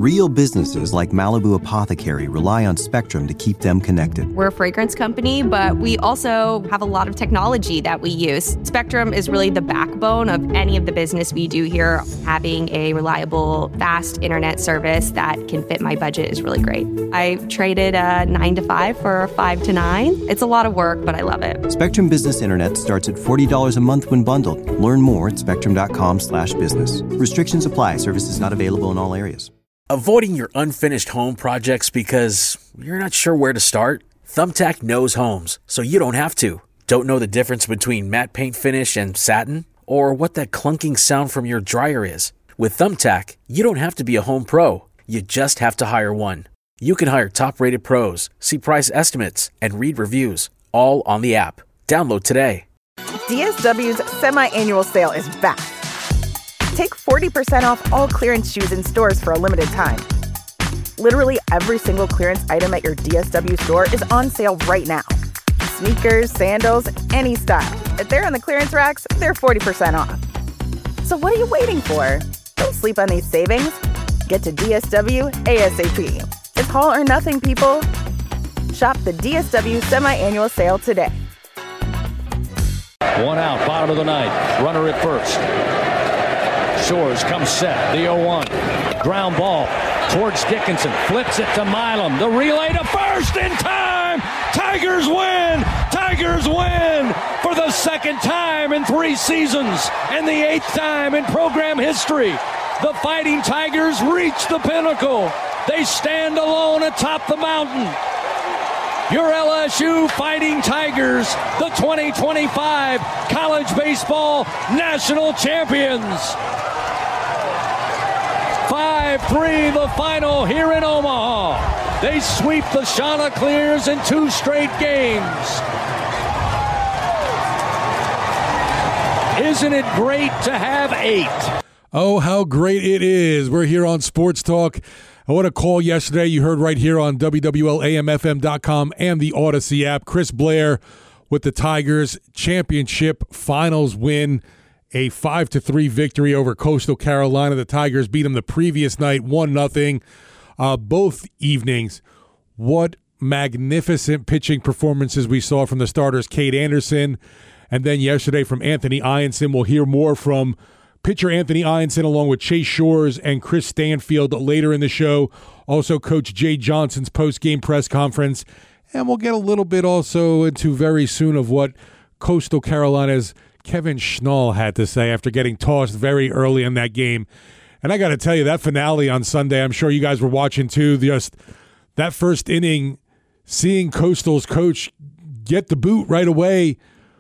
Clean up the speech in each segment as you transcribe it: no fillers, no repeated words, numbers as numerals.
Real businesses like Malibu Apothecary rely on Spectrum to keep them connected. We're a fragrance company, but we also have a lot of technology that we use. Spectrum is really the backbone of any of the business we do here. Having a reliable, fast internet service that can fit my budget is really great. I traded a 9 to 5 for a 5 to 9. It's a lot of work, but I love it. Spectrum Business Internet starts at $40 a month when bundled. Learn more at spectrum.com/business. Restrictions apply. Services not available in all areas. Avoiding your unfinished home projects because you're not sure where to start? Thumbtack knows homes, so you don't have to. Don't know the difference between matte paint finish and satin? Or what that clunking sound from your dryer is? With Thumbtack, you don't have to be a home pro. You just have to hire one. You can hire top-rated pros, see price estimates, and read reviews, all on the app. Download today. DSW's semi-annual sale is back. Take 40% off all clearance shoes in stores for a limited time. Literally every single clearance item at your DSW store is on sale right now. Sneakers, sandals, any style. If they're on the clearance racks, they're 40% off. So what are you waiting for? Don't sleep on these savings. Get to DSW ASAP. It's all or nothing, people. Shop the DSW semi-annual sale today. One out, bottom of the ninth. Runner at first. Shores comes set. The 0-1. Ground ball towards Dickinson. Flips it to Milam. The relay to first in time. Tigers win. Tigers win for the second time in 3 seasons and the 8th time in program history. The Fighting Tigers reach the pinnacle. They stand alone atop the mountain. Your LSU Fighting Tigers, the 2025 College Baseball National Champions. 5-3 the final here in Omaha. They sweep the Chanticleers in 2 straight games. Isn't it great to have 8? Oh, how great it is. We're here on Sports Talk. I want to call yesterday. You heard right here on WWLAMFM.com and the Odyssey app. Chris Blair with the Tigers championship finals win. A 5-3 victory over Coastal Carolina. The Tigers beat them the previous night, 1-0. Both evenings. What magnificent pitching performances we saw from the starters, Cade Anderson, and then yesterday from Anthony Ianson. We'll hear more from pitcher Anthony Ianson along with Chase Shores and Chris Stanfield later in the show. Also Coach Jay Johnson's post-game press conference. And we'll get a little bit also into very soon of what Coastal Carolina's Kevin Schnall had to say after getting tossed very early in that game. And I got to tell you, that finale on Sunday, I'm sure you guys were watching too, just that first inning, seeing Coastal's coach get the boot right away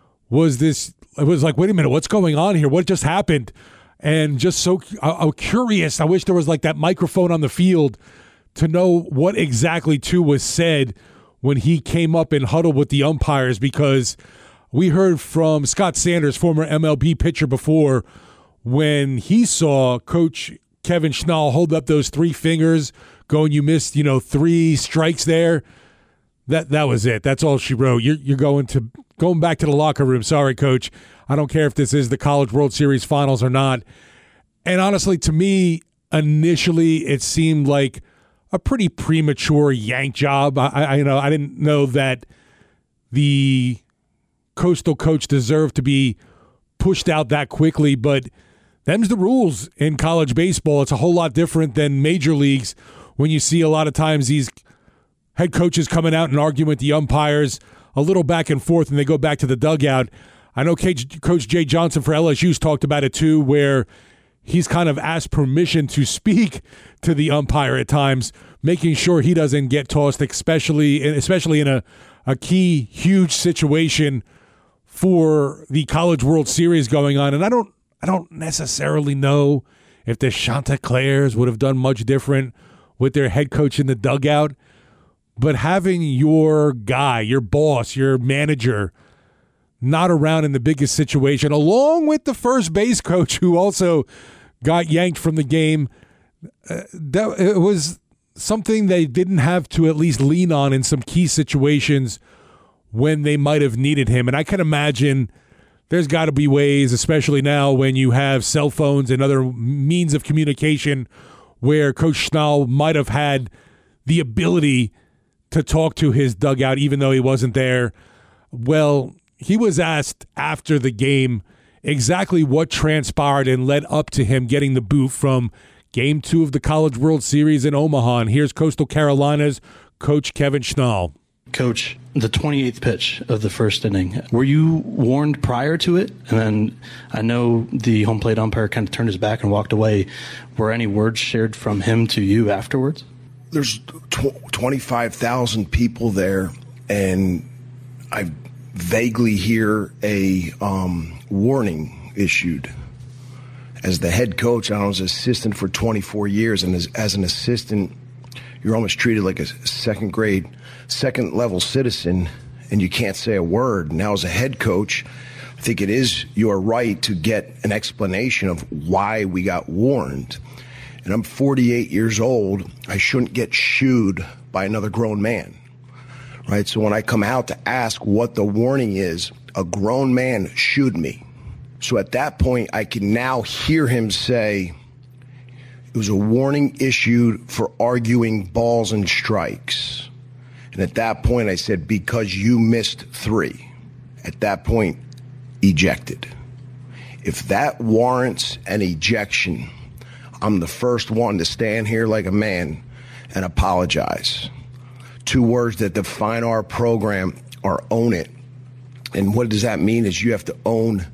it was like, wait a minute, what's going on here? What just happened? And just so I'm curious. I wish there was like that microphone on the field to know what exactly too was said when he came up and huddled with the umpires, because we heard from Scott Sanders, former MLB pitcher, before, when he saw Coach Kevin Schnall hold up those 3 fingers going, you missed, 3 strikes there. That was it. That's all she wrote. You're going back to the locker room. Sorry, Coach. I don't care if this is the College World Series Finals or not. And honestly, to me, initially, it seemed like a pretty premature yank job. I didn't know that the Coastal coach deserved to be pushed out that quickly, but them's the rules in college baseball. It's a whole lot different than major leagues when you see a lot of times these head coaches coming out and arguing with the umpires, a little back and forth, and they go back to the dugout. I know Coach Jay Johnson for LSU's talked about it too, where he's kind of asked permission to speak to the umpire at times, making sure he doesn't get tossed, especially in a key, huge situation for the College World Series going on. And I don't necessarily know if the Chanticleers would have done much different with their head coach in the dugout, but having your guy, your boss, your manager not around in the biggest situation, along with the first base coach who also got yanked from the game, it was something they didn't have to at least lean on in some key situations when they might have needed him. And I can imagine there's got to be ways, especially now when you have cell phones and other means of communication, where Coach Schnall might have had the ability to talk to his dugout even though he wasn't there. Well, he was asked after the game exactly what transpired and led up to him getting the boot from Game 2 of the College World Series in Omaha. And here's Coastal Carolina's Coach Kevin Schnall. Coach, the 28th pitch of the first inning, were you warned prior to it? And then I know the home plate umpire kind of turned his back and walked away. Were any words shared from him to you afterwards? There's 25,000 people there, and I vaguely hear a warning issued. As the head coach, I was assistant for 24 years, and as an assistant, you're almost treated like a second level citizen, and you can't say a word. Now, as a head coach, I think it is your right to get an explanation of why we got warned. And I'm 48 years old. I shouldn't get shooed by another grown man, right? So when I come out to ask what the warning is, a grown man shooed me. So at that point, I can now hear him say, it was a warning issued for arguing balls and strikes. And at that point, I said, because you missed 3. At that point, ejected. If that warrants an ejection, I'm the first one to stand here like a man and apologize. 2 words that define our program are own it. And what does that mean is you have to own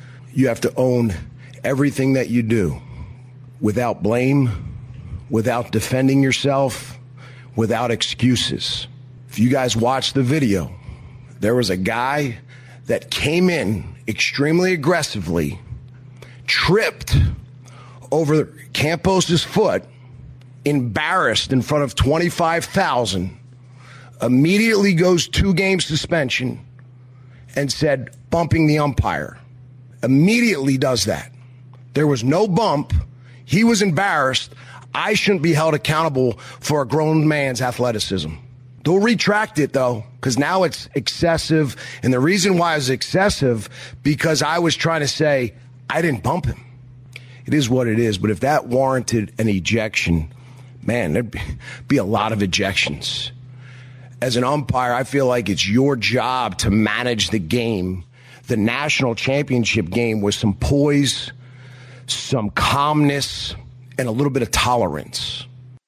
everything that you do without blame, without defending yourself, without excuses. If you guys watch the video, there was a guy that came in extremely aggressively, tripped over Campos's foot, embarrassed in front of 25,000, immediately goes 2-game suspension and said, bumping the umpire. Immediately does that. There was no bump. He was embarrassed. I shouldn't be held accountable for a grown man's athleticism. They'll retract it, though, because now it's excessive. And the reason why it's excessive, because I was trying to say, I didn't bump him. It is what it is. But if that warranted an ejection, man, there'd be a lot of ejections. As an umpire, I feel like it's your job to manage the game, the national championship game, with some poise, some calmness, and a little bit of tolerance.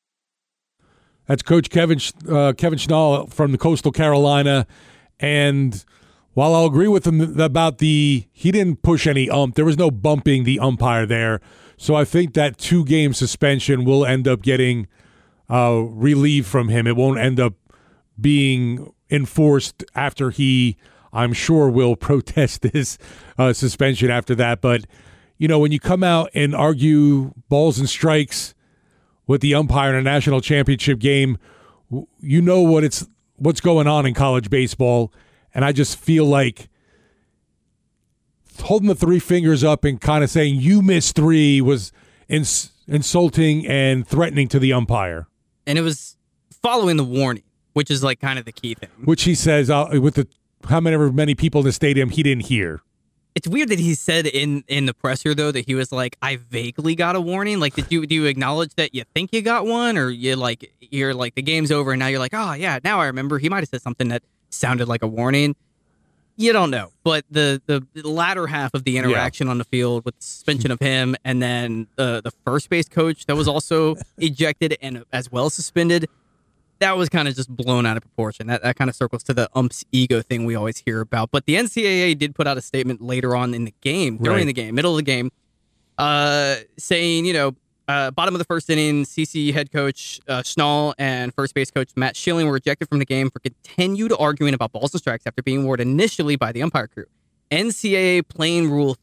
That's Coach Kevin Schnall from the Coastal Carolina. And while I'll agree with him about he didn't push any there was no bumping the umpire there. So I think that 2-game suspension will end up getting relieved from him. It won't end up being enforced after he, I'm sure, will protest this suspension after that. But, you know, when you come out and argue balls and strikes with the umpire in a national championship game, you know what's going on in college baseball. And I just feel like holding the 3 fingers up and kind of saying you missed 3 was insulting and threatening to the umpire. And it was following the warning, which is like kind of the key thing. Which he says with how many people in the stadium he didn't hear. It's weird that he said in the presser, though, that he was like, I vaguely got a warning. Like, do you acknowledge that you think you got one? Or you're like, the game's over and now you're like, oh, yeah, now I remember. He might have said something that sounded like a warning. You don't know. But the latter half of the interaction on the field with the suspension of him and then the first base coach that was also ejected and as well suspended, that was kind of just blown out of proportion. That kind of circles to the ump's ego thing we always hear about. But the NCAA did put out a statement later on in the game, during the game, middle of the game, saying, bottom of the first inning, CC head coach Schnall and first base coach Matt Schilling were ejected from the game for continued arguing about balls and strikes after being warned initially by the umpire crew. NCAA Playing Rule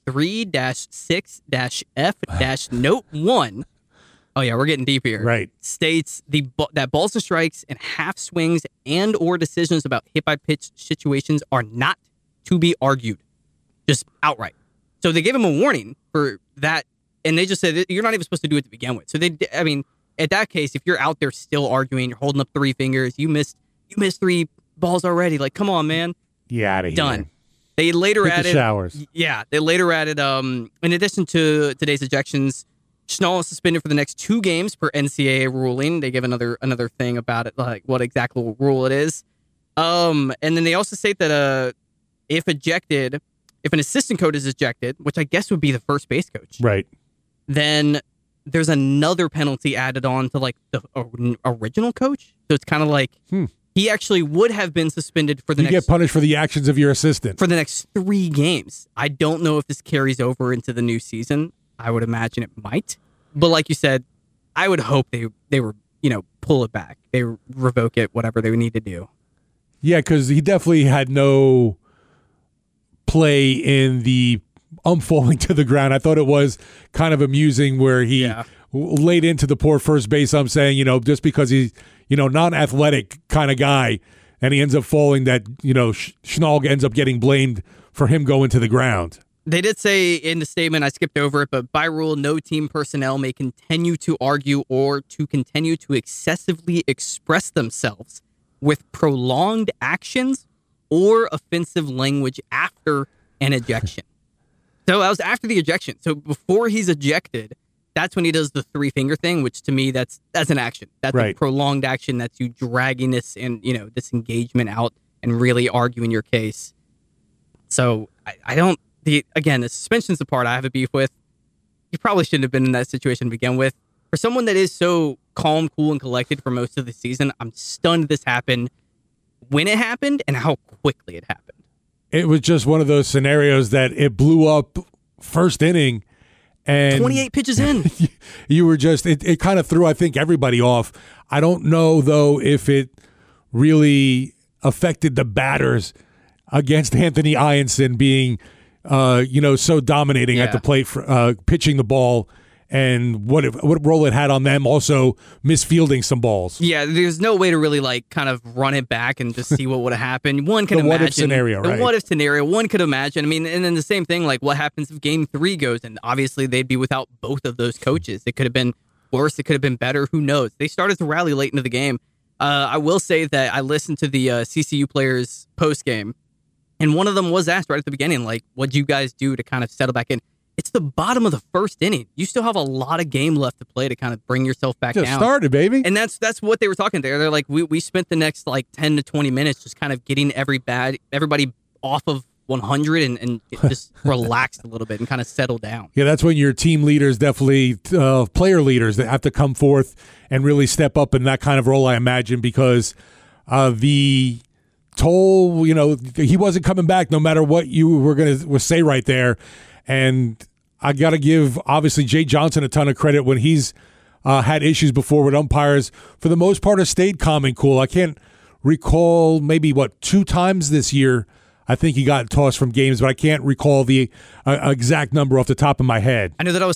3-6-F-Note 1. Oh, yeah, we're getting deep here. Right. States that balls and strikes and half swings and or decisions about hit-by-pitch situations are not to be argued. Just outright. So they gave him a warning for that, and they just said, you're not even supposed to do it to begin with. So, at that case, if you're out there still arguing, you're holding up 3 fingers, you missed 3 balls already. Like, come on, man. Yeah, out of here. Done. They later Hit added... the showers. Yeah, they later added, in addition to today's ejections, Schnall is suspended for the next 2 games per NCAA ruling. They give another thing about it, like what exactly rule it is. And then they also state that if an assistant coach is ejected, which I guess would be the first base coach, Right. then there's another penalty added on to like the original coach. So it's kind of like he actually would have been suspended for the next. You get punished for the actions of your assistant for the next 3 games. I don't know if this carries over into the new season. I would imagine it might, but like you said, I would hope they were pull it back, they revoke it, whatever they would need to do. Yeah, because he definitely had no play in the falling to the ground. I thought it was kind of amusing where he laid into the poor first base saying, just because he's, non-athletic kind of guy, and he ends up falling, that, Schnall ends up getting blamed for him going to the ground. They did say in the statement, I skipped over it, but by rule, no team personnel may continue to argue or to continue to excessively express themselves with prolonged actions or offensive language after an ejection. So that was after the ejection. So before he's ejected, that's when he does the 3-finger thing, which to me, that's an action. That's right. A prolonged action. That's you dragging this and this engagement out and really arguing your case. So I don't. The suspension's the part I have a beef with. You probably shouldn't have been in that situation to begin with. For someone that is so calm, cool, and collected for most of the season, I'm stunned this happened when it happened and how quickly it happened. It was just one of those scenarios that it blew up first inning. And 28 pitches in. You were just, it kind of threw, I think, everybody off. I don't know, though, if it really affected the batters against Anthony Ianson being, so dominating at the plate, for, pitching the ball, and what role it had on them also misfielding some balls. Yeah, there's no way to really kind of run it back and just see what would have happened. One can the imagine. What if scenario, right? The what if scenario, one could imagine. I mean, and then the same thing, like what happens if game 3 goes, and obviously they'd be without both of those coaches. It could have been worse. It could have been better. Who knows? They started to rally late into the game. I will say that I listened to the CCU players post game, and one of them was asked right at the beginning, like, what'd you guys do to kind of settle back in? It's the bottom of the first inning. You still have a lot of game left to play to kind of bring yourself back down. Just started, baby. And that's what they were talking there. They're like, we spent the next 10 to 20 minutes just kind of getting everybody off of 100 and just relaxed a little bit and kind of settled down. Yeah, that's when your team leaders, definitely player leaders, that have to come forth and really step up in that kind of role, I imagine, because the toll, he wasn't coming back no matter what you were going to say right there. And I got to give, obviously, Jay Johnson a ton of credit when he's had issues before with umpires. For the most part, has stayed calm and cool. I can't recall maybe, 2 times this year I think he got tossed from games, but I can't recall the exact number off the top of my head. I know that I was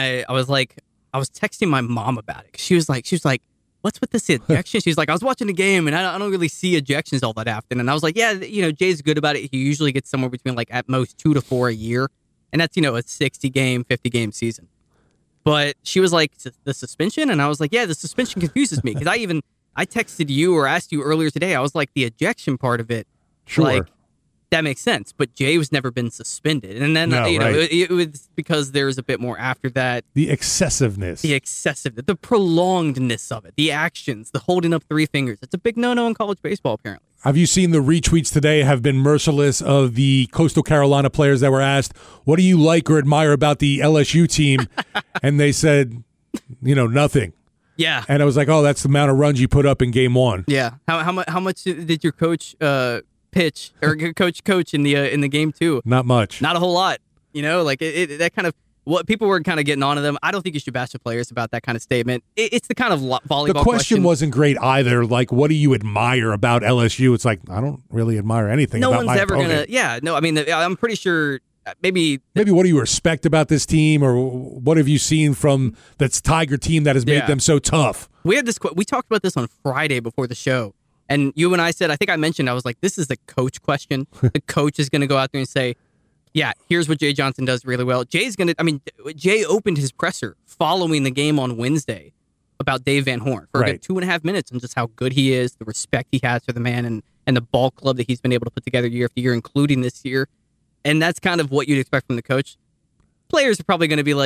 texting my mom about it. She was like, what's with this ejection? She's like, I was watching the game and I don't really see ejections all that often. And I was like, yeah, Jay's good about it. He usually gets somewhere between at most 2 to 4 a year. And that's, a 60-game, 50-game season. But she was like, the suspension? And I was like, yeah, the suspension confuses me. Because I texted you or asked you earlier today. I was like, the ejection part of it, sure, that makes sense. But Jay was never been suspended. And then, right. it was because there's a bit more after that. The excessiveness. The prolongedness of it, the actions, the holding up 3 fingers. It's a big no-no in college baseball, apparently. Have you seen the retweets today have been merciless of the Coastal Carolina players that were asked, what do you like or admire about the LSU team? And they said, nothing. Yeah. And I was like, oh, that's the amount of runs you put up in game 1. Yeah. How much did your coach pitch or coach in the game 2? Not much. Not a whole lot. That kind of what people were kind of getting onto them. I don't think you should bash the players about that kind of statement. It's the kind of volleyball The question wasn't great either. Like, what do you admire about LSU? It's like, I don't really admire anything about my opponent. No one's ever going to. Yeah, no, I mean, I'm pretty sure maybe what do you respect about this team, or what have you seen from that's Tiger team that has made them so tough? We talked about this on Friday before the show, and you and I said, I was like, this is the coach question. The coach is going to go out there and say, yeah, here's what Jay Johnson does really well. Jay opened his presser following the game on Wednesday about Dave Van Horn for a good 2.5 minutes and just how good he is, the respect he has for the man and the ball club that he's been able to put together year after year, including this year. And that's kind of what you'd expect from the coach. Players are probably going to be like,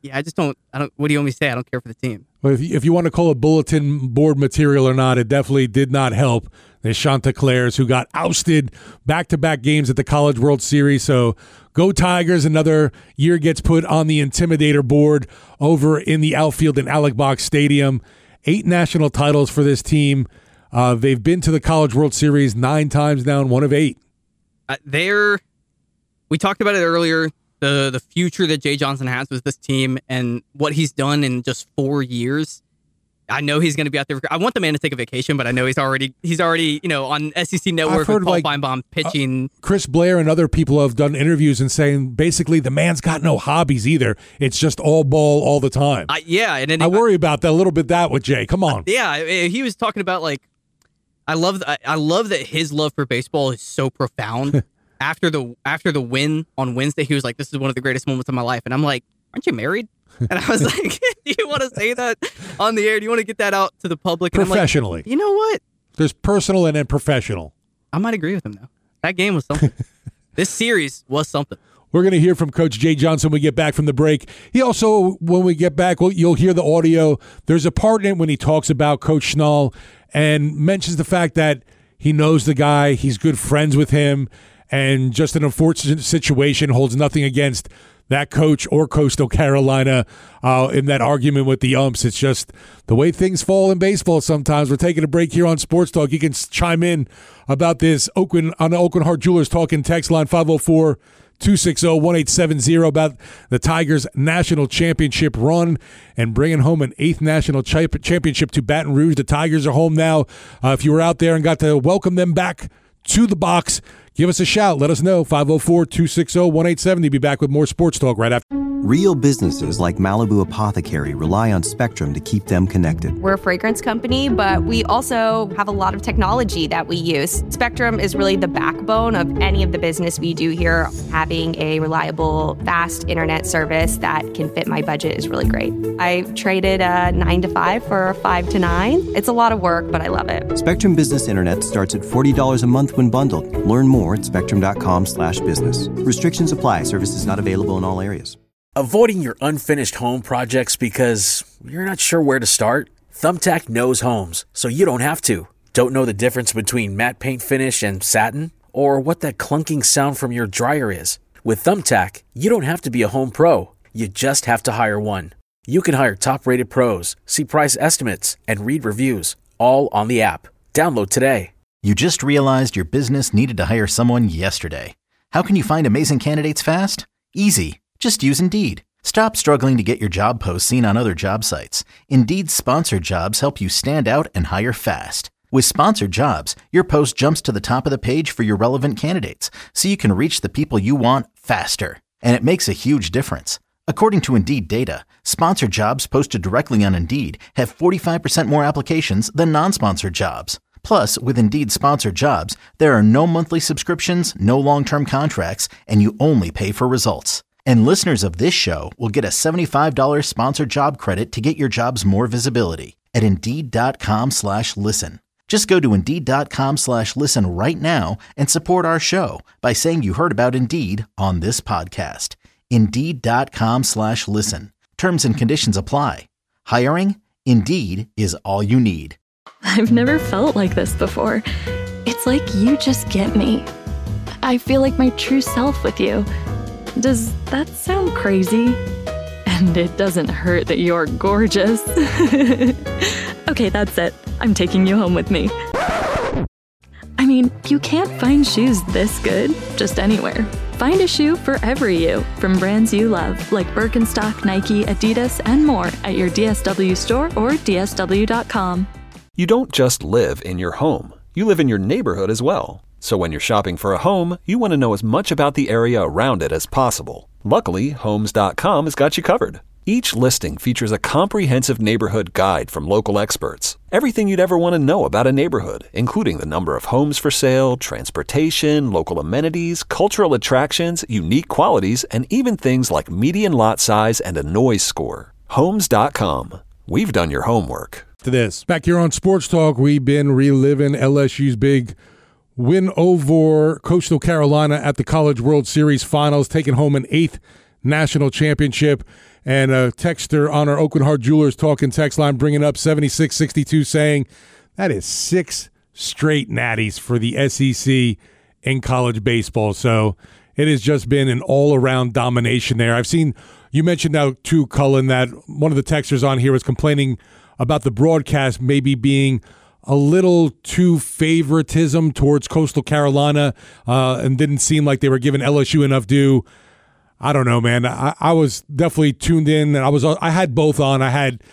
Yeah, I don't. What do you want me to say? I don't care for the team. Well, if you want to call it bulletin board material or not, it definitely did not help the Chanticleers, who got ousted back-to-back games at the College World Series. So go Tigers. Another year gets put on the Intimidator board over in the outfield in Alec Box Stadium. 8 national titles for this team. They've been to the College World Series 9 times now, and 1 of 8. We talked about it earlier. The future that Jay Johnson has with this team and what he's done in just 4 years. I know he's going to be out there. I want the man to take a vacation, but I know he's already on SEC Network with Paul Feinbaum pitching. Chris Blair and other people have done interviews and saying basically the man's got no hobbies either. It's just all ball all the time. And I worry about that a little bit. That with Jay, come on. He was talking about like I love that his love for baseball is so profound. After the win on Wednesday, he was like, "This is one of the greatest moments of my life," and I'm like, "Aren't you married?" And I was like, do you want to say that on the air? Do you want to get that out to the public? And Professionally. I'm like, you know what? There's personal and then professional. I might agree with him, though. That game was something. This series was something. We're going to hear from Coach Jay Johnson when we get back from the break. He also, when we get back, you'll hear the audio. There's a part in it when he talks about Coach Schnall and mentions the fact that he knows the guy, he's good friends with him, and just an unfortunate situation, holds nothing against that coach or Coastal Carolina in that argument with the umps. It's just the way things fall in baseball sometimes. We're taking a break here on Sports Talk. You can chime in about this on the Oakland Heart Jewelers Talking text line 504-260-1870 about the Tigers' national championship run and bringing home an 8th national championship to Baton Rouge. The Tigers are home now. If you were out there and got to welcome them back to the box, give us a shout. Let us know. 504-260-1870. Be back with more Sports Talk right after. Real businesses like Malibu Apothecary rely on Spectrum to keep them connected. We're a fragrance company, but we also have a lot of technology that we use. Spectrum is really the backbone of any of the business we do here. Having a reliable, fast internet service that can fit my budget is really great. I traded a 9 to 5 for a 5 to 9. It's a lot of work, but I love it. Spectrum Business Internet starts at $40 a month when bundled. Learn more at spectrum.com/business. Restrictions apply. Services not available in all areas. Avoiding your unfinished home projects because you're not sure where to start? Thumbtack knows homes, so you don't have to. Don't know the difference between matte paint finish and satin? Or what that clunking sound from your dryer is? With Thumbtack, you don't have to be a home pro. You just have to hire one. You can hire top-rated pros, see price estimates, and read reviews, all on the app. Download today. You just realized your business needed to hire someone yesterday. How can you find amazing candidates fast? Easy. Just use Indeed. Stop struggling to get your job posts seen on other job sites. Indeed's sponsored jobs help you stand out and hire fast. With sponsored jobs, your post jumps to the top of the page for your relevant candidates, so you can reach the people you want faster. And it makes a huge difference. According to Indeed data, sponsored jobs posted directly on Indeed have 45% more applications than non-sponsored jobs. Plus, with Indeed sponsored jobs, there are no monthly subscriptions, no long-term contracts, and you only pay for results. And listeners of this show will get a $75 sponsored job credit to get your jobs more visibility at Indeed.com/listen. Just go to Indeed.com/listen right now and support our show by saying you heard about Indeed on this podcast. Indeed.com/listen. Terms and conditions apply. Hiring? Indeed is all you need. I've never felt like this before. It's like you just get me. I feel like my true self with you. Does that sound crazy? And it doesn't hurt that you're gorgeous. Okay, that's it. I'm taking you home with me. I mean, you can't find shoes this good just anywhere. Find a shoe for every you from brands you love, like Birkenstock, Nike, Adidas, and more at your DSW store or DSW.com. You don't just live in your home. You live in your neighborhood as well. So when you're shopping for a home, you want to know as much about the area around it as possible. Luckily, Homes.com has got you covered. Each listing features a comprehensive neighborhood guide from local experts. Everything you'd ever want to know about a neighborhood, including the number of homes for sale, transportation, local amenities, cultural attractions, unique qualities, and even things like median lot size and a noise score. Homes.com. We've done your homework. To this. Back here on Sports Talk, we've been reliving LSU's big win over Coastal Carolina at the College World Series Finals, taking home an 8th national championship. And a texter on our Oakland Heart Jewelers Talking text line bringing up 7662 saying that is 6 straight natties for the SEC in college baseball. So it has just been an all-around domination there. I've seen, you mentioned now too, Cullen, that one of the texters on here was complaining about the broadcast maybe being a little too favoritism towards Coastal Carolina and didn't seem like they were giving LSU enough due. I don't know, man. I was definitely tuned in, and I had both on. I had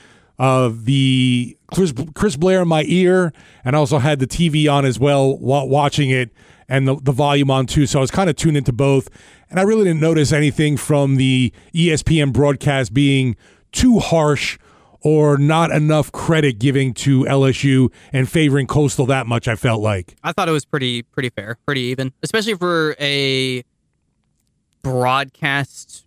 the Chris Blair in my ear, and I also had the TV on as well while watching it, and the volume on too. So I was kind of tuned into both, and I really didn't notice anything from the ESPN broadcast being too harsh or not enough credit giving to LSU and favoring Coastal that much, I felt like. I thought it was pretty fair, pretty even, especially for a broadcast.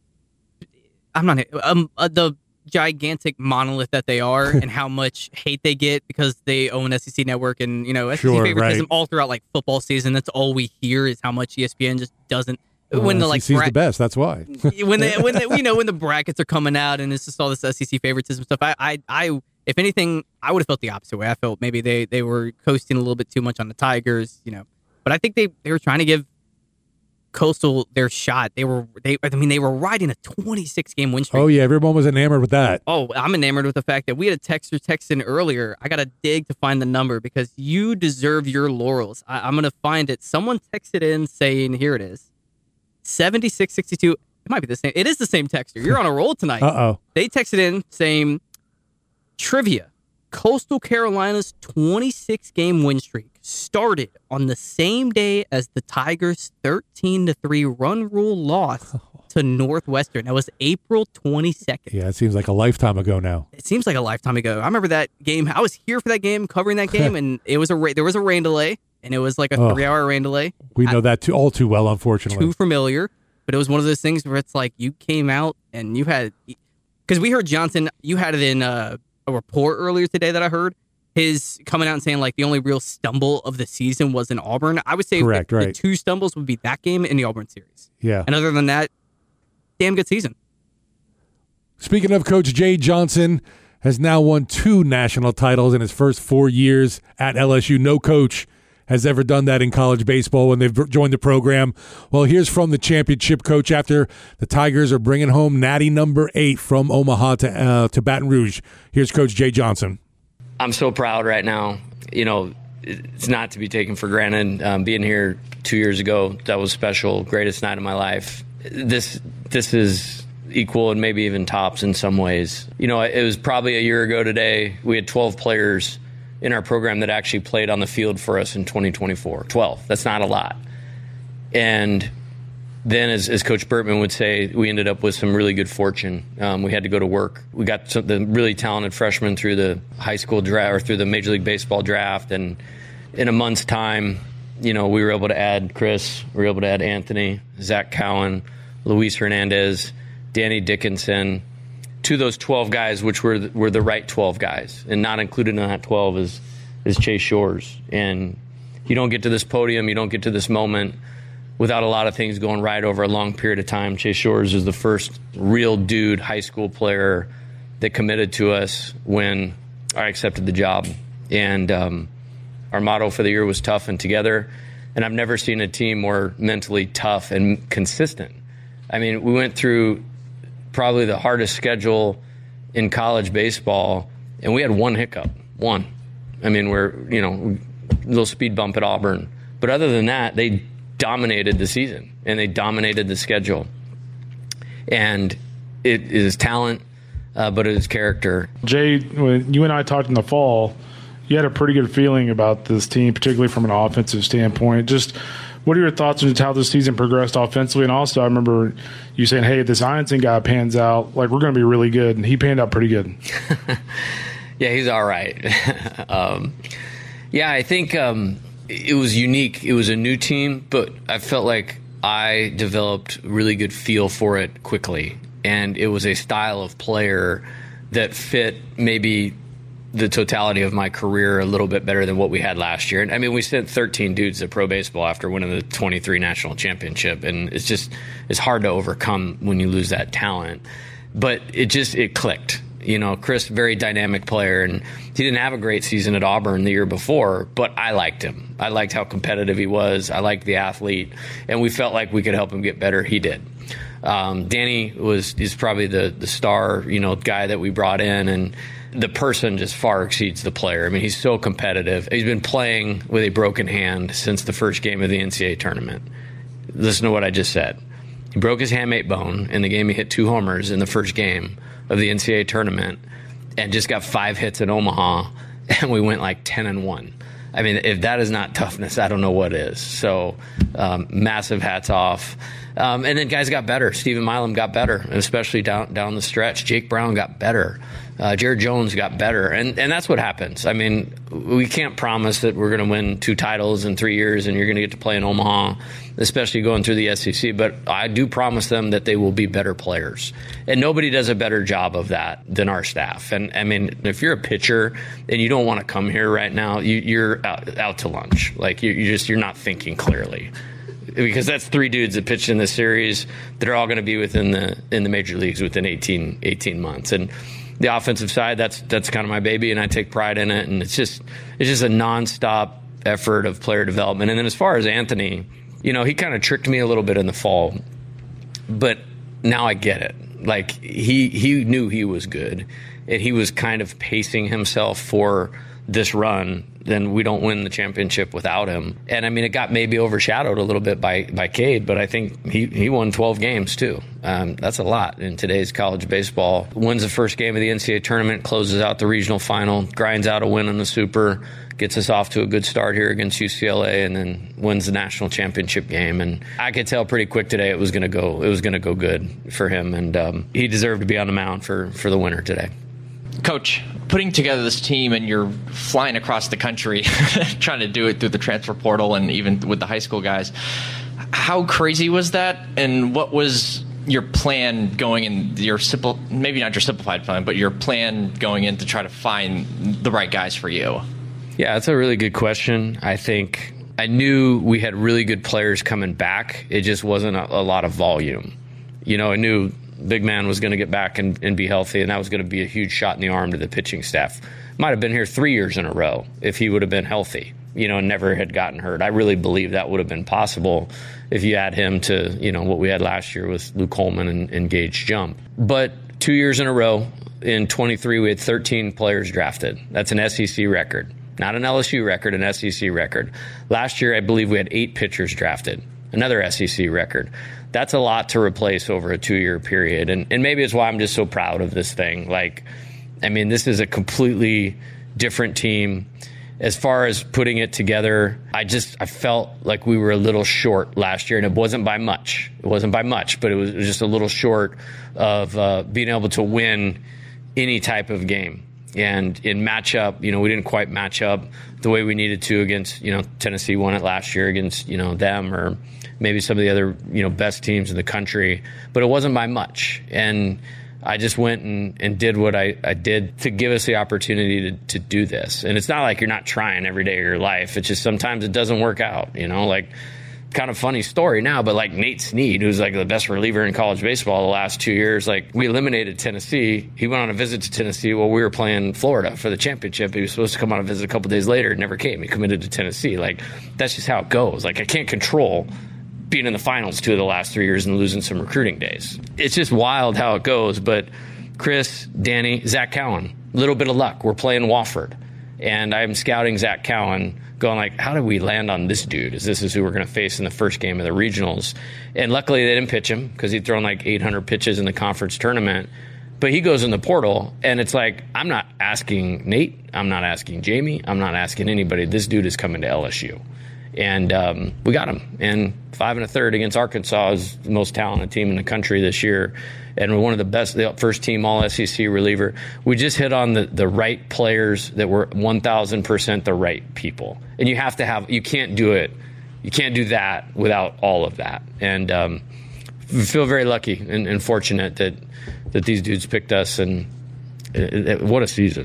I'm not the gigantic monolith that they are and how much hate they get because they own SEC Network and, SEC favoritism all throughout like football season. That's all we hear is how much ESPN just doesn't. When the SEC's the best, that's why. when the brackets are coming out and it's just all this SEC favoritism stuff, I if anything, I would have felt the opposite way. I felt maybe they were coasting a little bit too much on the Tigers, But I think they were trying to give Coastal their shot. They were riding a 26-game win streak. Oh yeah, everyone was enamored with that. Oh, I'm enamored with the fact that we had a texter text in earlier. I got to dig to find the number because you deserve your laurels. I'm going to find it. Someone texted in saying, here it is. 7662. It might be the same. It is the same texter. You're on a roll tonight. Uh-oh. They texted in saying, trivia. Coastal Carolina's 26-game win streak started on the same day as the Tigers' 13-3 run rule loss to Northwestern. That was April 22nd. Yeah, it seems like a lifetime ago now. It seems like a lifetime ago. I remember that game. I was here for that game, covering that game, and there was a rain delay. And it was like a 3-hour rain delay. We know that all too well, unfortunately. Too familiar. But it was one of those things where it's like you came out and you had... Because we heard Johnson, you had it in a report earlier today that I heard. His coming out and saying like the only real stumble of the season was in Auburn. I would say the two stumbles would be that game and the Auburn series. Yeah. And other than that, damn good season. Speaking of Coach Jay Johnson, has now won 2 national titles in his first 4 years at LSU. No coach has ever done that in college baseball when they've joined the program. Well, here's from the championship coach after the Tigers are bringing home natty number 8 from Omaha to Baton Rouge. Here's Coach Jay Johnson. I'm so proud right now. It's not to be taken for granted. Being here 2 years ago, that was special. Greatest night of my life. This is equal and maybe even tops in some ways. It was probably a year ago today. We had 12 players in our program that actually played on the field for us in 2024. 12. That's not a lot. And then, as Coach Burtman would say, we ended up with some really good fortune. We had to go to work. We got the really talented freshmen through the high school draft or through the Major League Baseball draft. And in a month's time, we were able to add Chris, we were able to add Anthony, Zach Cowan, Luis Hernandez, Danny Dickinson, to those 12 guys, which were the right 12 guys. And not included in that 12 is Chase Shores. And you don't get to this podium, you don't get to this moment without a lot of things going right over a long period of time. Chase Shores is the first real dude high school player that committed to us when I accepted the job. And our motto for the year was tough and together. And I've never seen a team more mentally tough and consistent. I mean, we went through probably the hardest schedule in college baseball, and we had one hiccup. One. I mean, we're, a little speed bump at Auburn. But other than that, they dominated the season, and they dominated the schedule. And it is talent, but it is character. Jay, when you and I talked in the fall, you had a pretty good feeling about this team, particularly from an offensive standpoint. Just what are your thoughts on how this season progressed offensively? And also, I remember you saying, hey, if this Ianson guy pans out, we're going to be really good. And he panned out pretty good. Yeah, he's all right. I think it was unique. It was a new team, but I felt like I developed really good feel for it quickly. And it was a style of player that fit maybe the totality of my career a little bit better than what we had last year. And I mean, we sent 13 dudes at pro baseball after winning the 23 national championship. And it's hard to overcome when you lose that talent. but it clicked. Chris, very dynamic player, and he didn't have a great season at Auburn the year before, but I liked him. I liked how competitive he was. I liked the athlete, and we felt like we could help him get better. He did. Danny is probably the star, guy that we brought in, and the person just far exceeds the player. I mean, he's so competitive. He's been playing with a broken hand since the first game of the NCAA tournament. Listen to what I just said. He broke his hamate bone in the game. He hit 2 homers in the first game of the NCAA tournament and just got 5 hits in Omaha, and we went like 10-1. I mean, if that is not toughness, I don't know what is. So massive hats off. And then guys got better. Stephen Milam got better, especially down the stretch. Jake Brown got better. Jared Jones got better. And that's what happens. I mean, we can't promise that we're going to win 2 titles in 3 years and you're going to get to play in Omaha, especially going through the SEC. But I do promise them that they will be better players. And nobody does a better job of that than our staff. And, I mean, if you're a pitcher and you don't want to come here right now, you're out to lunch. Like, you're not thinking clearly. Because that's 3 dudes that pitched in this series that are all going to be in the major leagues within 18 months. And the offensive side, that's kind of my baby, and I take pride in it. And it's just a nonstop effort of player development. And then as far as Anthony, he kind of tricked me a little bit in the fall, but now I get it. Like, he knew he was good, and he was kind of pacing himself for this run. Then we don't win the championship without him. And I mean, it got maybe overshadowed a little bit by Cade, but I think he won 12 games too. That's a lot in today's college baseball. Wins the first game of the NCAA tournament, closes out the regional final, grinds out a win in the Super, gets us off to a good start here against UCLA, and then wins the national championship game. And I could tell pretty quick today it was going to go good for him, and he deserved to be on the mound for the winner today. Coach, putting together this team, and you're flying across the country trying to do it through the transfer portal and even with the high school guys, how crazy was that? And what was your plan going in, your simple, maybe not your simplified plan, but your plan going in to try to find the right guys for you? Yeah, that's a really good question. I think I knew we had really good players coming back. It just wasn't a lot of volume. I knew Big Man was going to get back and be healthy, and that was going to be a huge shot in the arm to the pitching staff. Might have been here 3 years in a row if he would have been healthy, and never had gotten hurt. I really believe that would have been possible if you add him to, what we had last year with Luke Coleman and Gage Jump. But 2 years in a row, in 23, we had 13 players drafted. That's an SEC record. Not an LSU record, an SEC record. Last year, I believe we had 8 pitchers drafted. Another SEC record. That's a lot to replace over a 2-year period. And maybe it's why I'm just so proud of this thing. Like, I mean, this is a completely different team. As far as putting it together, I felt like we were a little short last year, and it wasn't by much. It wasn't by much, but it was just a little short of being able to win any type of game. And in matchup, we didn't quite match up the way we needed to against, Tennessee won it last year against, them, or maybe some of the other, best teams in the country. But it wasn't by much. And I just went and did what I did to give us the opportunity to do this. And it's not like you're not trying every day of your life. It's just sometimes it doesn't work out, like kind of funny story now, but like Nate Snead, who's like the best reliever in college baseball the last 2 years, like we eliminated Tennessee. He went on a visit to Tennessee while we were playing Florida for the championship. He was supposed to come on a visit a couple days later. Never came. He committed to Tennessee. Like, that's just how it goes. Like, I can't control being in the finals 2 of the last 3 years and losing some recruiting days. It's just wild how it goes. But Chris, Danny, Zach Cowan, little bit of luck. We're playing Wofford, and I'm scouting Zach Cowan, going like, how did we land on this dude? This is who we're going to face in the first game of the regionals. And luckily they didn't pitch him because he'd thrown like 800 pitches in the conference tournament. But he goes in the portal, and it's like, I'm not asking Nate, I'm not asking Jamie, I'm not asking anybody. This dude is coming to LSU. And we got him. And 5 1/3 against Arkansas is the most talented team in the country this year. And we're one of the best, the first team all-SEC reliever. We just hit on the right players that were 1,000% the right people. And you have to have, you can't do it. You can't do that without all of that. And we feel very lucky and fortunate that these dudes picked us. And what a season.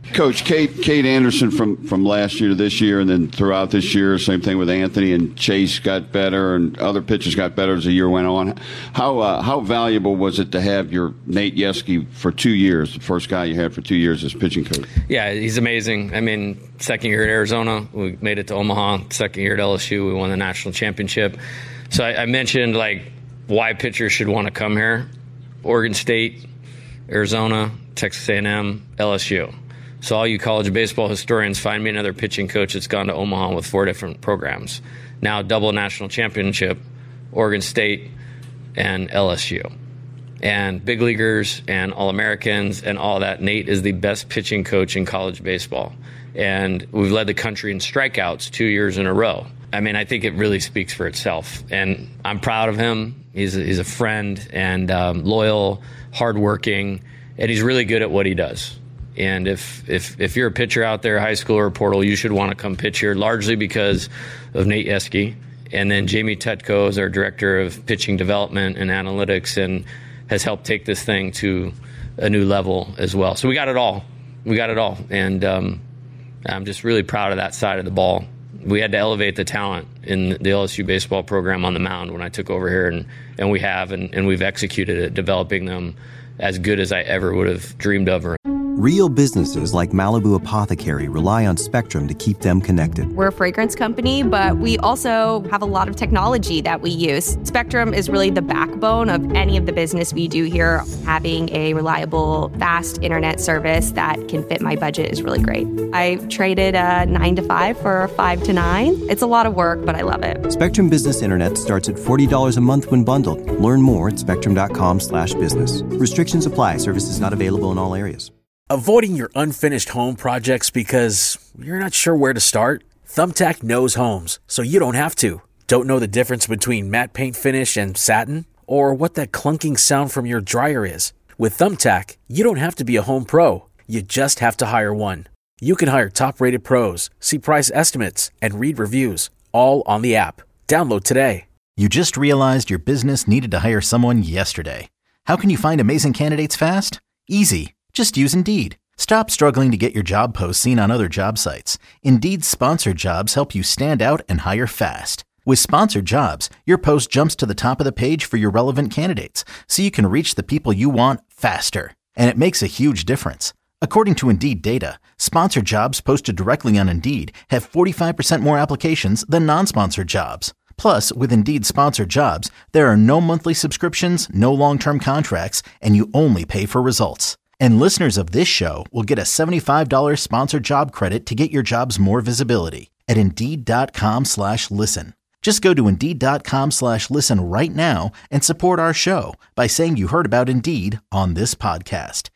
Coach, Kate Anderson from last year to this year, and then throughout this year, same thing with Anthony and Chase got better, and other pitchers got better as the year went on. How valuable was it to have your Nate Yeskie for 2 years, the first guy you had for 2 years as pitching coach? Yeah, he's amazing. I mean, second year at Arizona, we made it to Omaha. Second year at LSU, we won the national championship. So I mentioned why pitchers should want to come here: Oregon State, Arizona, Texas A&M, LSU. So all you college baseball historians, find me another pitching coach that's gone to Omaha with 4 different programs. Now double national championship, Oregon State and LSU. And big leaguers and All-Americans and all that. Nate is the best pitching coach in college baseball. And we've led the country in strikeouts 2 years in a row. I mean, I think it really speaks for itself. And I'm proud of him. He's a friend and loyal, hardworking, and he's really good at what he does. And if you're a pitcher out there, high school or portal, you should want to come pitch here, largely because of Nate Yeskie. And then Jamie Tetko is our director of pitching development and analytics and has helped take this thing to a new level as well. So we got it all. And I'm just really proud of that side of the ball. We had to elevate the talent in the LSU baseball program on the mound when I took over here, and we have, and we've executed it, developing them as good as I ever would have dreamed of. Real businesses like Malibu Apothecary rely on Spectrum to keep them connected. We're a fragrance company, but we also have a lot of technology that we use. Spectrum is really the backbone of any of the business we do here. Having a reliable, fast internet service that can fit my budget is really great. I traded a 9 to 5 for a 5 to 9. It's a lot of work, but I love it. Spectrum Business Internet starts at $40 a month when bundled. Learn more at spectrum.com/business. Restrictions apply. Services not available in all areas. Avoiding your unfinished home projects because you're not sure where to start? Thumbtack knows homes, so you don't have to. Don't know the difference between matte paint finish and satin? Or what that clunking sound from your dryer is? With Thumbtack, you don't have to be a home pro. You just have to hire one. You can hire top-rated pros, see price estimates, and read reviews, all on the app. Download today. You just realized your business needed to hire someone yesterday. How can you find amazing candidates fast? Easy. Just use Indeed. Stop struggling to get your job posts seen on other job sites. Indeed's sponsored jobs help you stand out and hire fast. With sponsored jobs, your post jumps to the top of the page for your relevant candidates, so you can reach the people you want faster. And it makes a huge difference. According to Indeed data, sponsored jobs posted directly on Indeed have 45% more applications than non-sponsored jobs. Plus, with Indeed sponsored jobs, there are no monthly subscriptions, no long-term contracts, and you only pay for results. And listeners of this show will get a $75 sponsored job credit to get your jobs more visibility at Indeed.com/listen. Just go to Indeed.com/listen right now and support our show by saying you heard about Indeed on this podcast.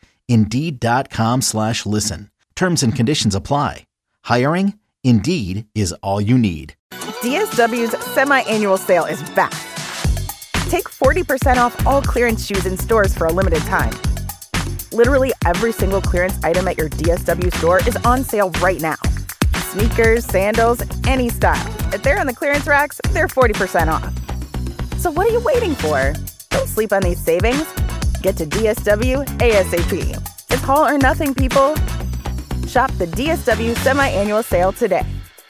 Indeed.com/listen. Terms and conditions apply. Hiring? Indeed is all you need. DSW's semi-annual sale is back. Take 40% off all clearance shoes in stores for a limited time. Literally every single clearance item at your DSW store is on sale right now. Sneakers, sandals, any style. If they're on the clearance racks, they're 40% off. So what are you waiting for? Don't sleep on these savings. Get to DSW ASAP. It's all or nothing, people. Shop the DSW semi-annual sale today.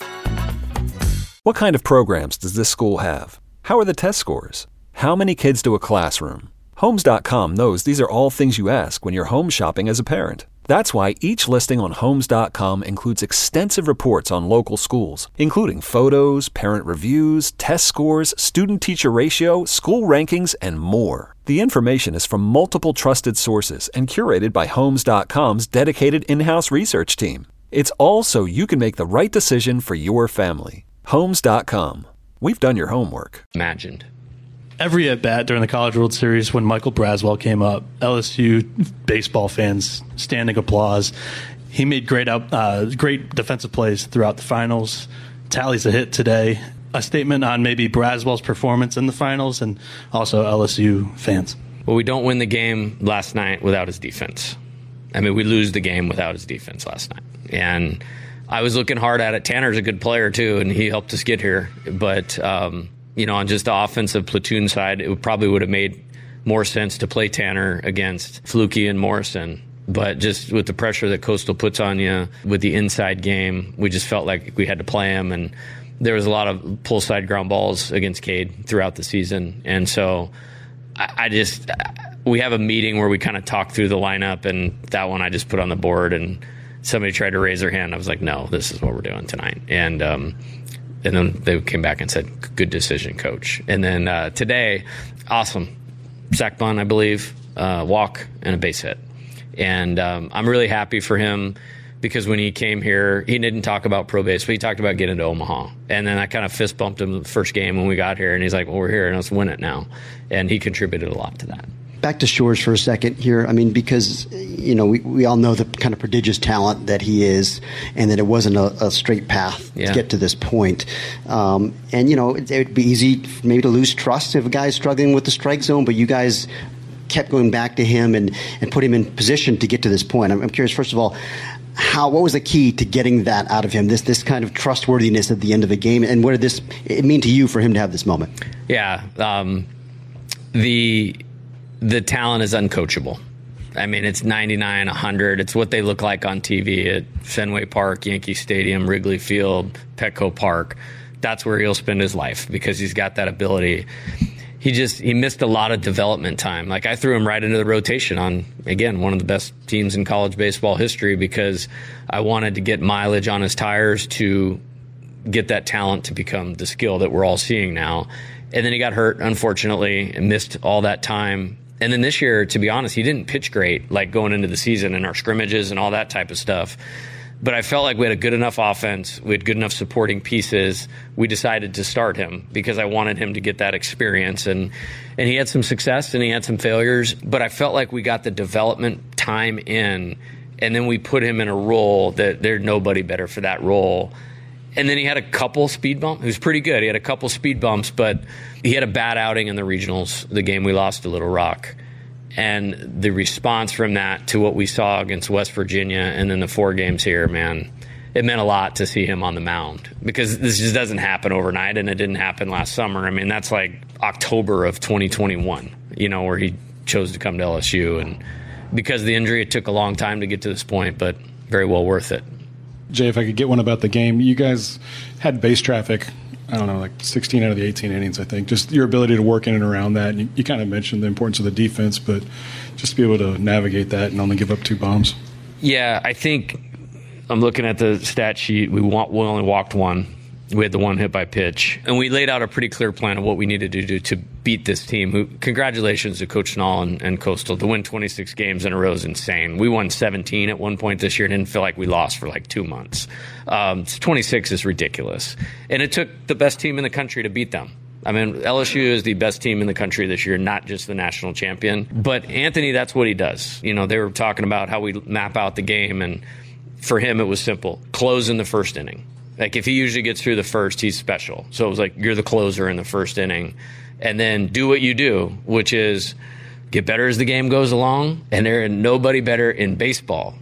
What kind of programs does this school have? How are the test scores? How many kids do a classroom? Homes.com knows these are all things you ask when you're home shopping as a parent. That's why each listing on Homes.com includes extensive reports on local schools, including photos, parent reviews, test scores, student-teacher ratio, school rankings, and more. The information is from multiple trusted sources and curated by Homes.com's dedicated in-house research team. It's all so you can make the right decision for your family. Homes.com. We've done your homework. Imagined. Every at-bat during the College World Series when Michael Braswell came up, LSU baseball fans, standing applause. He made great defensive plays throughout the finals. Tallies a hit today. A statement on maybe Braswell's performance in the finals and also LSU fans. Well, we don't win the game last night without his defense. I mean, we lose the game without his defense last night. And I was looking hard at it. Tanner's a good player, too, and he helped us get here. But on just the offensive platoon side, it probably would have made more sense to play Tanner against Flukie and Morrison But just with the pressure that Coastal puts on you with the inside game, we just felt like we had to play him. And there was a lot of pull side ground balls against Cade throughout the season. And so we have a meeting where we kind of talk through the lineup, and that one I just put on the board, and somebody tried to raise their hand. I was like, no, this is what we're doing tonight. And then they came back and said, good decision, coach. And then today, awesome. Sack bunt, I believe, walk, and a base hit. And I'm really happy for him because when he came here, he didn't talk about pro base, but he talked about getting to Omaha. And then I kind of fist bumped him the first game when we got here, and he's like, well, we're here, and let's win it now. And he contributed a lot to that. Back to Shores for a second here. I mean, because, we all know the kind of prodigious talent that he is, and that it wasn't a straight path to get to this point. And, it would be easy maybe to lose trust if a guy's struggling with the strike zone, but you guys kept going back to him and put him in position to get to this point. I'm curious, first of all, what was the key to getting that out of him, this kind of trustworthiness at the end of a game, and what did it mean to you for him to have this moment? Yeah, the talent is uncoachable. I mean, it's 99, 100. It's what they look like on TV at Fenway Park, Yankee Stadium, Wrigley Field, Petco Park. That's where he'll spend his life because he's got that ability. He missed a lot of development time. Like, I threw him right into the rotation on, again, one of the best teams in college baseball history because I wanted to get mileage on his tires to get that talent to become the skill that we're all seeing now. And then he got hurt, unfortunately, and missed all that time. And then this year, to be honest, he didn't pitch great, like going into the season and our scrimmages and all that type of stuff. But I felt like we had a good enough offense. We had good enough supporting pieces. We decided to start him because I wanted him to get that experience. And he had some success and he had some failures. But I felt like we got the development time in. And then we put him in a role that there's nobody better for that role. And then he had a couple speed bumps. He was pretty good. He had a couple speed bumps, but he had a bad outing in the regionals, the game we lost to Little Rock. And the response from that to what we saw against West Virginia and then the 4 games here, man, it meant a lot to see him on the mound because this just doesn't happen overnight, and it didn't happen last summer. I mean, that's like October of 2021, where he chose to come to LSU. And because of the injury, it took a long time to get to this point, but very well worth it. Jay, if I could get one about the game, you guys had base traffic, I don't know, like 16 out of the 18 innings, I think. Just your ability to work in and around that. And you kind of mentioned the importance of the defense, but just to be able to navigate that and only give up 2 bombs. Yeah, I think I'm looking at the stat sheet. We only walked 1. We had the 1 hit by pitch. And we laid out a pretty clear plan of what we needed to do to beat this team. Congratulations to Coach Nall and Coastal. To win 26 games in a row is insane. We won 17 at one point this year and didn't feel like we lost for like 2 months. 26 is ridiculous. And it took the best team in the country to beat them. I mean, LSU is the best team in the country this year, not just the national champion. But Anthony, that's what he does. They were talking about how we map out the game, and for him it was simple. Close in the first inning. Like, if he usually gets through the first, he's special. So it was like, you're the closer in the first inning. And then do what you do, which is get better as the game goes along. And there is nobody better in baseball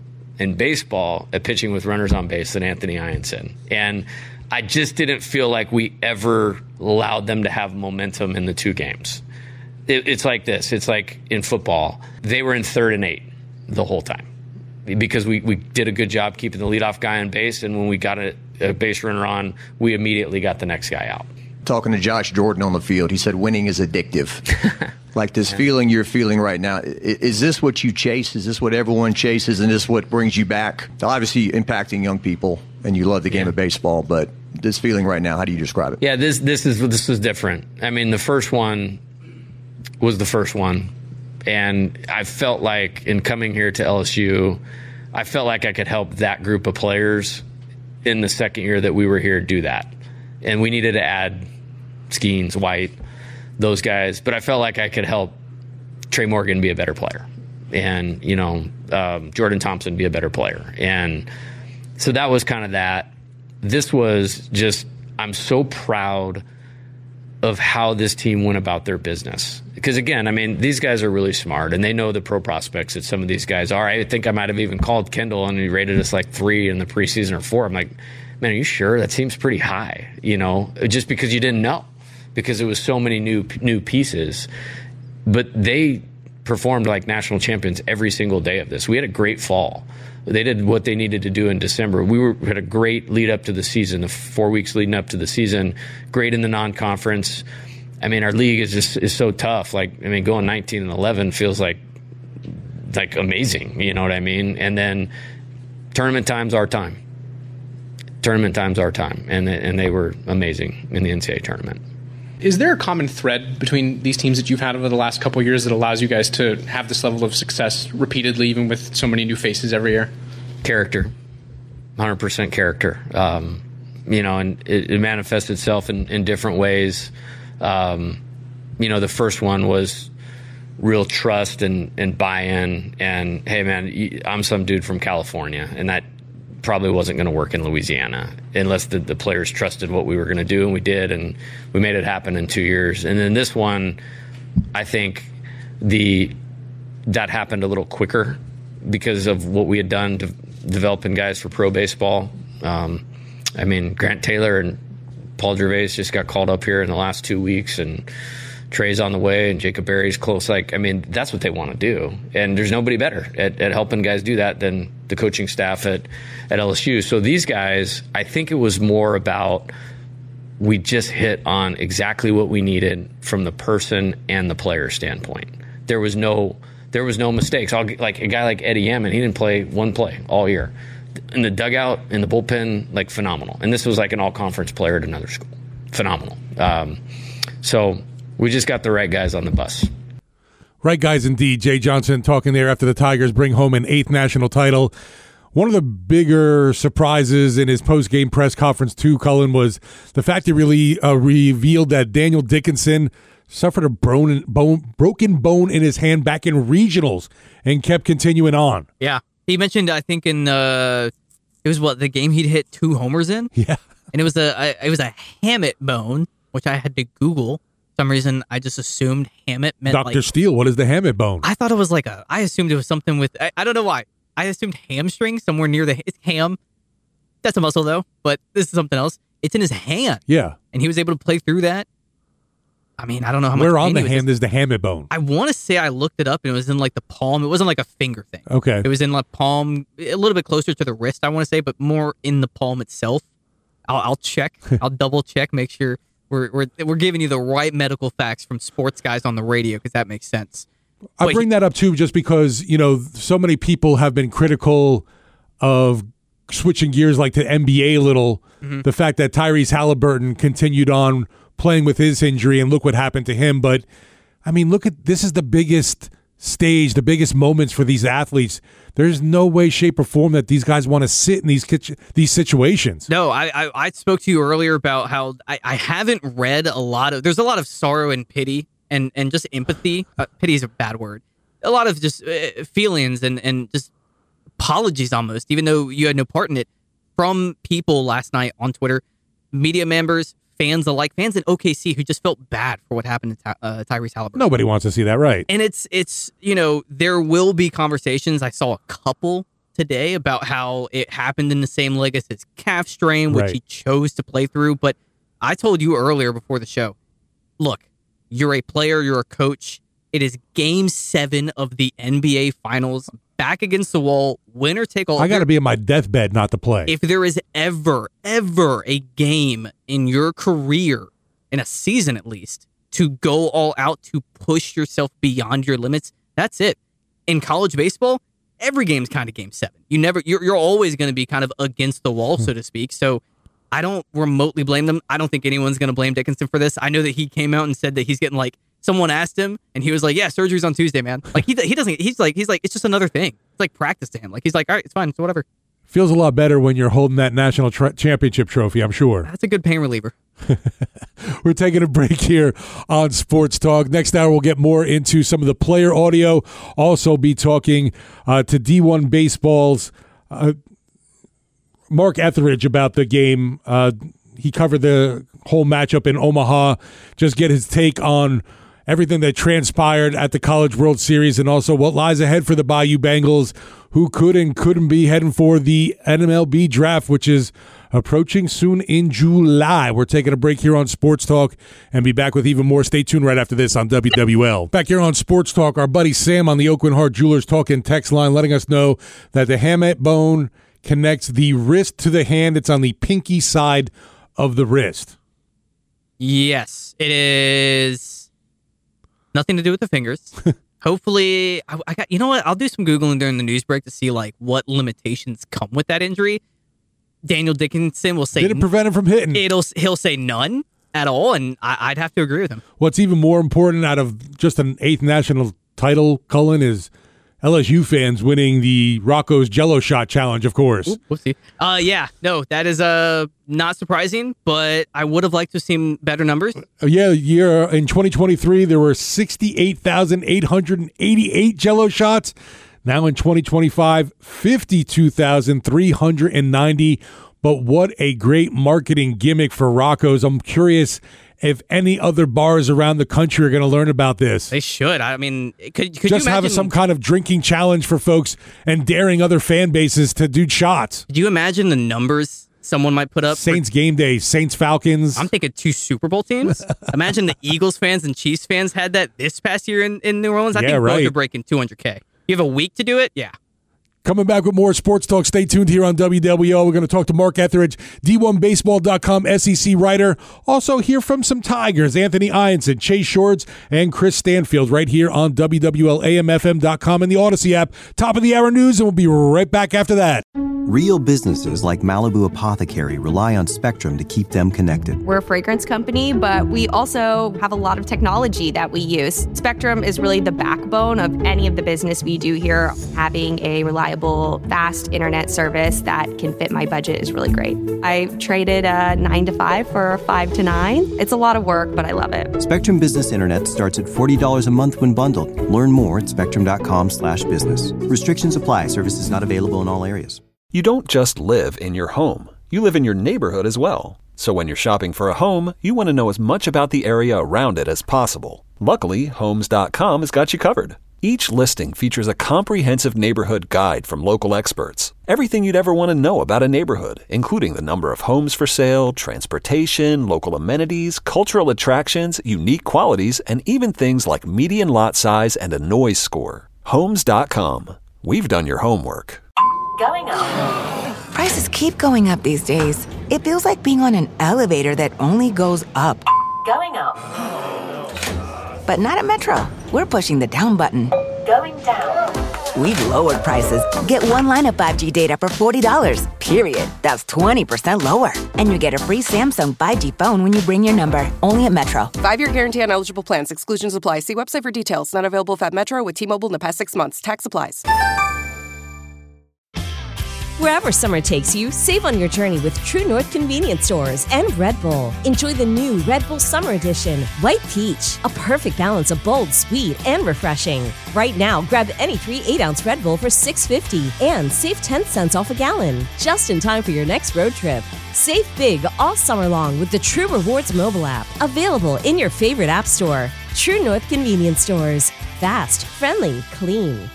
at pitching with runners on base than Anthony Ianson. And I just didn't feel like we ever allowed them to have momentum in the 2 games. It's like this. It's like in football. They were in 3rd and 8 the whole time because we did a good job keeping the leadoff guy on base. And when we got a base runner on, we immediately got the next guy out. Talking to Josh Jordan on the field, he said winning is addictive. Like this feeling you're feeling right now, is this what you chase? Is this what everyone chases? And is this what brings you back? Obviously impacting young people, and you love the game of baseball, but this feeling right now, how do you describe it? Yeah, this is different. I mean, the first one was the first one. And I felt like in coming here to LSU, I felt like I could help that group of players in the second year that we were here do that. And we needed to add Skeens, White, those guys. But I felt like I could help Trey Morgan be a better player. And, Jordan Thompson be a better player. And so that was kind of that. This was just, I'm so proud of how this team went about their business. Because, again, I mean, these guys are really smart, and they know the pro prospects that some of these guys are. I think I might have even called Kendall, and he rated us like 3 in the preseason or 4. I'm like, man, are you sure? That seems pretty high, just because you didn't know, because it was so many new pieces. But they performed like national champions every single day of this. We had a great fall. They did what they needed to do in December. We had a great lead up to the season, the 4 weeks leading up to the season, great in the non-conference. I mean, our league is so tough. Like, I mean, going 19-11 feels like amazing. You know what I mean? And then tournament time's our time. And they were amazing in the NCAA tournament. Is there a common thread between these teams that you've had over the last couple of years that allows you guys to have this level of success repeatedly, even with so many new faces every year? Character. 100% character. And it manifests itself in different ways. The first one was real trust and buy-in, and hey man, I'm some dude from California, and that probably wasn't going to work in Louisiana unless the players trusted what we were going to do, and we did, and we made it happen in 2 years. And then this one, I think that happened a little quicker because of what we had done to developing guys for pro baseball. Grant Taylor and Paul Gervais just got called up here in the last 2 weeks, and Trey's on the way, and Jacob Berry's close. That's what they want to do. And there's nobody better at helping guys do that than the coaching staff at LSU. So these guys, I think it was more about we just hit on exactly what we needed from the person and the player standpoint. There was no mistakes. Like a guy like Eddie Yaman, he didn't play one play all year. In the dugout, in the bullpen, phenomenal. And this was like an all-conference player at another school. Phenomenal. So we just got the right guys on the bus. Right guys indeed. Jay Johnson talking there after the Tigers bring home an 8th national title. One of the bigger surprises in his post-game press conference too, Cullen, was the fact he really revealed that Daniel Dickinson suffered a broken bone in his hand back in regionals and kept continuing on. Yeah. He mentioned, I think it was the game he'd hit 2 homers in? Yeah. And it was a hamate bone, which I had to Google. For some reason, I just assumed hamate meant Dr. Steele, what is the hamate bone? I thought it was I assumed it was something with, I don't know why. I assumed hamstring somewhere near it's ham. That's a muscle though, but this is something else. It's in his hand. Yeah. And he was able to play through that. I mean, I don't know how much. Where on the hand is the hamate bone? I want to say I looked it up and it was in the palm. It wasn't like a finger thing. Okay. It was in palm, a little bit closer to the wrist, I want to say, but more in the palm itself. I'll check. I'll double check, make sure we're giving you the right medical facts from sports guys on the radio, because that makes sense. I bring that up too just because, so many people have been critical of switching gears to NBA a little. Mm-hmm. The fact that Tyrese Halliburton continued on playing with his injury, and look what happened to him. But, this is the biggest stage, the biggest moments for these athletes. There's no way, shape, or form that these guys want to sit in these situations. No, I spoke to you earlier about how I haven't read there's a lot of sorrow and pity and just empathy. Pity is a bad word. A lot of just feelings and just apologies almost, even though you had no part in it, from people last night on Twitter, media members, fans alike, fans in OKC who just felt bad for what happened to Tyrese Halliburton. Nobody wants to see that, right? And it's there will be conversations. I saw a couple today about how it happened in the same leg as his calf strain, which he chose to play through. But I told you earlier before the show, look, you're a player, you're a coach. It is Game 7 of the NBA Finals, back against the wall, winner take all. I got to be in my deathbed not to play. If there is ever a game in your career, in a season at least, to go all out, to push yourself beyond your limits, that's it. In college baseball, every game's kind of Game 7. You're always going to be kind of against the wall, so to speak. So I don't remotely blame them. I don't think anyone's going to blame Dickinson for this. I know that he came out and said that he's getting someone asked him and he was like, yeah, surgery's on Tuesday, man. He doesn't, he's like, it's just another thing. It's like practice to him. He's like, all right, it's fine. So whatever. Feels a lot better when you're holding that national championship trophy, I'm sure. That's a good pain reliever. We're taking a break here on Sports Talk. Next hour, we'll get more into some of the player audio. Also be talking to D1 Baseball's Mark Etheridge about the game. He covered the whole matchup in Omaha. Just get his take on everything that transpired at the College World Series and also what lies ahead for the Bayou Bengals, who could and couldn't be heading for the NMLB draft, which is approaching soon in July. We're taking a break here on Sports Talk and be back with even more. Stay tuned right after this on WWL. Back here on Sports Talk, our buddy Sam on the Oakland Heart Jewelers Talking text line letting us know that the hamate bone connects the wrist to the hand. It's on the pinky side of the wrist. Yes, it is nothing to do with the fingers. Hopefully, I got. You know what? I'll do some Googling during the news break to see like what limitations come with that injury. Daniel Dickinson will say didn't prevent him from hitting. He'll say none at all, and I'd have to agree with him. What's even more important out of just an 8th national title, Cullen, is LSU fans winning the Rocco's Jello Shot Challenge, of course. Whoopsie. Yeah, no, that is not surprising, but I would have liked to have seen better numbers. Yeah, in 2023, there were 68,888 Jello shots. Now in 2025, 52,390. But what a great marketing gimmick for Rocco's. I'm curious if any other bars around the country are going to learn about this. They should. I mean, could just you imagine have some kind of drinking challenge for folks and daring other fan bases to do shots? Do you imagine the numbers someone might put up? Saints game day, Saints Falcons. I'm thinking 2 Super Bowl teams. Imagine the Eagles fans and Chiefs fans had that this past year in New Orleans. I think both are breaking 200K. You have a week to do it? Yeah. Coming back with more Sports Talk. Stay tuned here on WWL. We're going to talk to Mark Etheridge, D1Baseball.com SEC writer. Also hear from some Tigers, Anthony Ianson, Chase Shorts, and Chris Stanfield right here on WWLAMFM.com and the Odyssey app. Top of the hour news, and we'll be right back after that. Real businesses like Malibu Apothecary rely on Spectrum to keep them connected. We're a fragrance company, but we also have a lot of technology that we use. Spectrum is really the backbone of any of the business we do here. Having a reliable, fast internet service that can fit my budget is really great. I traded a 9 to 5 for a 5 to 9. It's a lot of work, but I love it. Spectrum Business Internet starts at $40 a month when bundled. Learn more at spectrum.com/business. Restrictions apply. Services not available in all areas. You don't just live in your home. You live in your neighborhood as well. So when you're shopping for a home, you want to know as much about the area around it as possible. Luckily, Homes.com has got you covered. Each listing features a comprehensive neighborhood guide from local experts. Everything you'd ever want to know about a neighborhood, including the number of homes for sale, transportation, local amenities, cultural attractions, unique qualities, and even things like median lot size and a noise score. Homes.com. We've done your homework. Going up. Prices keep going up these days. It feels like being on an elevator that only goes up. Going up. But not at Metro. We're pushing the down button. Going down. We've lowered prices. Get one line of 5G data for $40, period. That's 20% lower. And you get a free Samsung 5G phone when you bring your number. Only at Metro. 5-year guarantee on eligible plans. Exclusions apply. See website for details. Not available at Metro with T-Mobile in the past 6 months. Tax applies. Wherever summer takes you, save on your journey with True North Convenience Stores and Red Bull. Enjoy the new Red Bull Summer Edition, White Peach, a perfect balance of bold, sweet, and refreshing. Right now, grab any 3 8-ounce Red Bull for $6.50 and save 10 cents off a gallon, just in time for your next road trip. Save big all summer long with the True Rewards mobile app, available in your favorite app store. True North Convenience Stores. Fast, friendly, clean.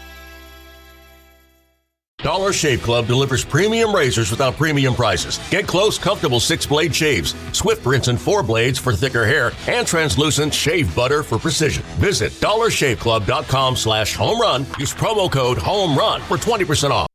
Dollar Shave Club delivers premium razors without premium prices. Get close, comfortable 6-blade shaves, swift rinse and 4 blades for thicker hair, and translucent shave butter for precision. Visit dollarshaveclub.com/homerun. Use promo code HOMERUN for 20% off.